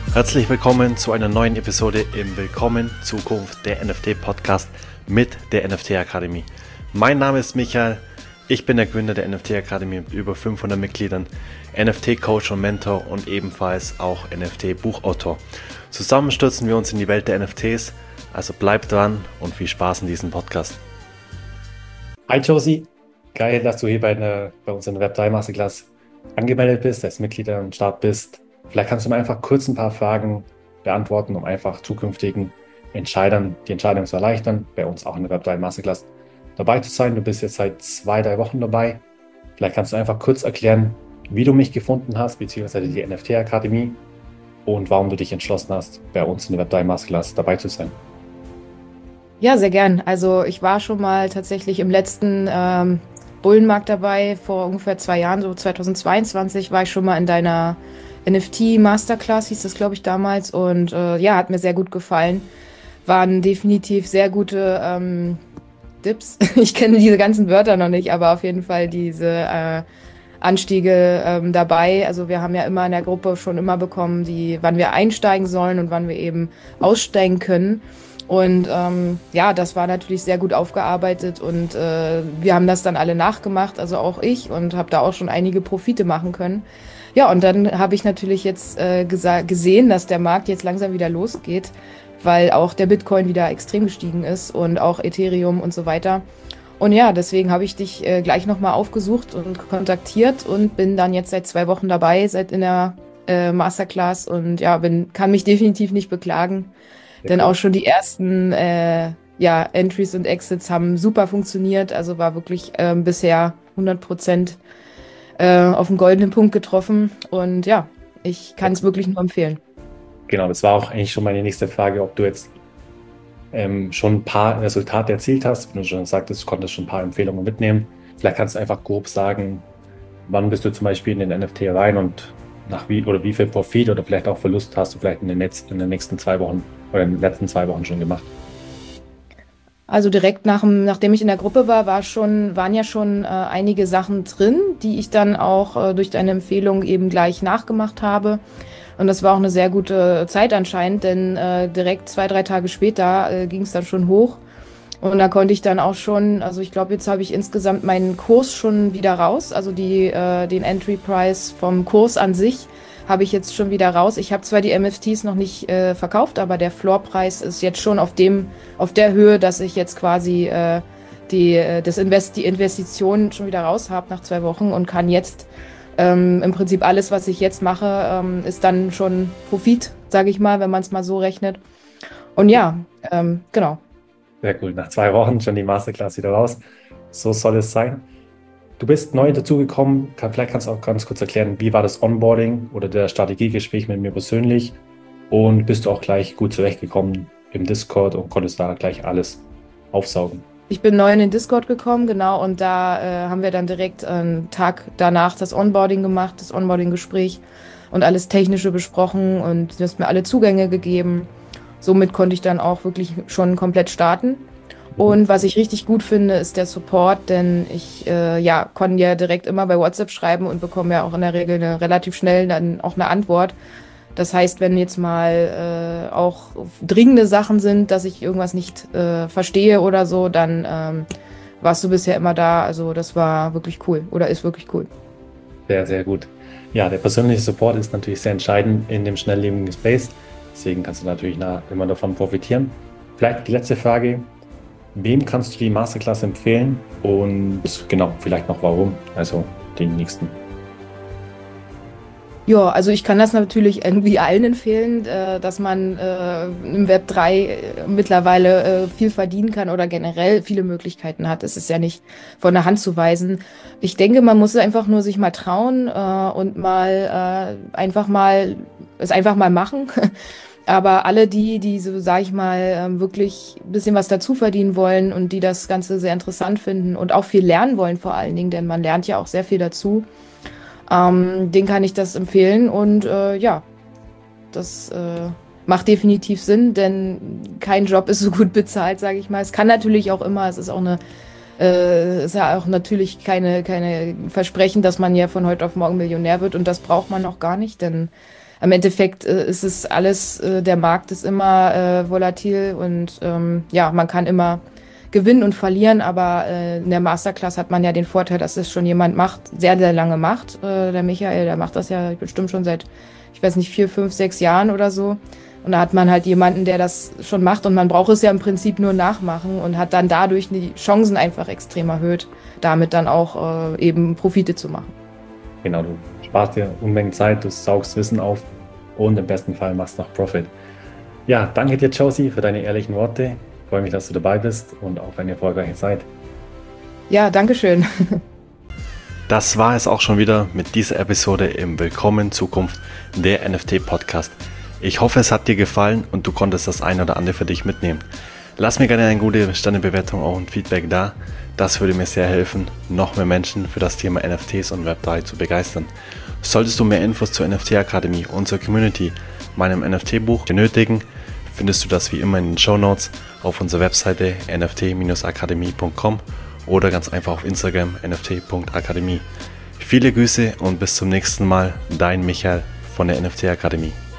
Herzlich willkommen zu einer neuen Episode im Willkommen Zukunft der NFT-Podcast mit der NFT-Akademie. Mein Name ist Michael, ich bin der Gründer der NFT-Akademie mit über 500 Mitgliedern, NFT-Coach und Mentor und ebenfalls auch NFT-Buchautor. Zusammen stürzen wir uns in die Welt der NFTs, also bleibt dran und viel Spaß in diesem Podcast. Hi Josie, geil, dass du hier bei uns in der Web3 Masterclass angemeldet bist, als Mitglied am Start bist. Vielleicht kannst du mir einfach kurz ein paar Fragen beantworten, um einfach zukünftigen Entscheidern die Entscheidung zu erleichtern, bei uns auch in der Web3 Masterclass dabei zu sein. Du bist jetzt seit 2-3 Wochen dabei. Vielleicht kannst du einfach kurz erklären, wie du mich gefunden hast, beziehungsweise die NFT-Akademie und warum du dich entschlossen hast, bei uns in der Web3 Masterclass dabei zu sein. Ja, sehr gern. Also ich war schon mal tatsächlich im letzten Bullenmarkt dabei, vor ungefähr 2 Jahren, so 2022 war ich schon mal in deiner NFT Masterclass, hieß das, glaube ich, damals. Und hat mir sehr gut gefallen. Waren definitiv sehr gute Dips. Ich kenne diese ganzen Wörter noch nicht, aber auf jeden Fall diese Anstiege dabei. Also wir haben ja immer in der Gruppe schon immer bekommen, wann wir einsteigen sollen und wann wir eben aussteigen können. Und das war natürlich sehr gut aufgearbeitet und wir haben das dann alle nachgemacht, also auch ich, und habe da auch schon einige Profite machen können. Ja, und dann habe ich natürlich jetzt gesehen, dass der Markt jetzt langsam wieder losgeht, weil auch der Bitcoin wieder extrem gestiegen ist und auch Ethereum und so weiter. Und ja, deswegen habe ich dich gleich nochmal aufgesucht und kontaktiert und bin dann jetzt seit 2 Wochen dabei, seit in der Masterclass, und ja, kann mich definitiv nicht beklagen. Denn auch schon die ersten Entries und Exits haben super funktioniert. Also war wirklich bisher 100% auf den goldenen Punkt getroffen. Und ja, ich kann es wirklich nur empfehlen. Genau, das war auch eigentlich schon meine nächste Frage, ob du jetzt schon ein paar Resultate erzielt hast. Wenn du schon sagtest, du konntest schon ein paar Empfehlungen mitnehmen. Vielleicht kannst du einfach grob sagen, wann bist du zum Beispiel in den NFT rein und wie viel Profit oder vielleicht auch Verlust hast du vielleicht in den nächsten 2 Wochen oder in den letzten 2 Wochen schon gemacht? Also direkt nachdem ich in der Gruppe war, waren ja schon einige Sachen drin, die ich dann auch durch deine Empfehlung eben gleich nachgemacht habe. Und das war auch eine sehr gute Zeit anscheinend, denn direkt 2-3 Tage später ging es dann schon hoch. Und da konnte ich dann auch schon, also ich glaube, jetzt habe ich insgesamt meinen Kurs schon wieder raus, also den Entry Price vom Kurs an sich habe ich jetzt schon wieder raus. Ich habe zwar die MFTs noch nicht verkauft, aber der Floorpreis ist jetzt schon auf der Höhe, dass ich jetzt quasi die Investition schon wieder raus habe nach 2 Wochen und kann jetzt im Prinzip alles, was ich jetzt mache, ist dann schon Profit, sage ich mal, wenn man es mal so rechnet. Und ja, genau. Sehr cool. Nach 2 Wochen schon die Masterclass wieder raus. So soll es sein. Du bist neu dazugekommen. Vielleicht kannst du auch ganz kurz erklären, wie war das Onboarding oder der Strategiegespräch mit mir persönlich? Und bist du auch gleich gut zurechtgekommen im Discord und konntest da gleich alles aufsaugen? Ich bin neu in den Discord gekommen, genau. Und da haben wir dann direkt einen Tag danach das Onboarding gemacht, das Onboarding-Gespräch und alles Technische besprochen. Und du hast mir alle Zugänge gegeben. Somit konnte ich dann auch wirklich schon komplett starten. Und was ich richtig gut finde, ist der Support, denn ich kann ja direkt immer bei WhatsApp schreiben und bekomme ja auch in der Regel relativ schnell dann auch eine Antwort. Das heißt, wenn jetzt mal auch dringende Sachen sind, dass ich irgendwas nicht verstehe oder so, dann warst du bisher immer da. Also das war wirklich cool oder ist wirklich cool. Sehr, sehr gut. Ja, der persönliche Support ist natürlich sehr entscheidend in dem schnelllebigen Space. Deswegen kannst du natürlich immer davon profitieren. Vielleicht die letzte Frage. Wem kannst du die Masterclass empfehlen? Und genau, vielleicht noch warum? Also den nächsten. Ja, also ich kann das natürlich irgendwie allen empfehlen, dass man im Web 3 mittlerweile viel verdienen kann oder generell viele Möglichkeiten hat. Es ist ja nicht von der Hand zu weisen. Ich denke, man muss einfach nur sich mal trauen und einfach mal machen. Aber alle die so, sag ich mal, wirklich ein bisschen was dazu verdienen wollen und die das Ganze sehr interessant finden und auch viel lernen wollen vor allen Dingen, denn man lernt ja auch sehr viel dazu, den kann ich das empfehlen. Und das macht definitiv Sinn, denn kein Job ist so gut bezahlt, sage ich mal. Es kann natürlich auch immer, es ist ja auch natürlich keine Versprechen, dass man ja von heute auf morgen Millionär wird, und das braucht man auch gar nicht, denn im Endeffekt ist es alles, der Markt ist immer volatil und ja, man kann immer gewinnen und verlieren, aber in der Masterclass hat man ja den Vorteil, dass es schon jemand macht, sehr, sehr lange macht. Der Michael, der macht das ja bestimmt schon seit, ich weiß nicht, 4, 5, 6 Jahren oder so. Und da hat man halt jemanden, der das schon macht und man braucht es ja im Prinzip nur nachmachen und hat dann dadurch die Chancen einfach extrem erhöht, damit dann auch eben Profite zu machen. Genau, du sparst dir Unmengen Zeit, du saugst Wissen auf und im besten Fall machst noch Profit. Ja, danke dir, Josie, für deine ehrlichen Worte. Ich freue mich, dass du dabei bist und auf eine erfolgreiche Zeit. Ja, danke schön. Das war es auch schon wieder mit dieser Episode im Willkommen Zukunft, der NFT-Podcast. Ich hoffe, es hat dir gefallen und du konntest das ein oder andere für dich mitnehmen. Lass mir gerne eine gute Sternebewertung auch und Feedback da. Das würde mir sehr helfen, noch mehr Menschen für das Thema NFTs und Web3 zu begeistern. Solltest du mehr Infos zur NFT Akademie, unserer Community, meinem NFT-Buch benötigen, findest du das wie immer in den Shownotes auf unserer Webseite nft-akademie.com oder ganz einfach auf Instagram nft.akademie. Viele Grüße und bis zum nächsten Mal, dein Michael von der NFT Akademie.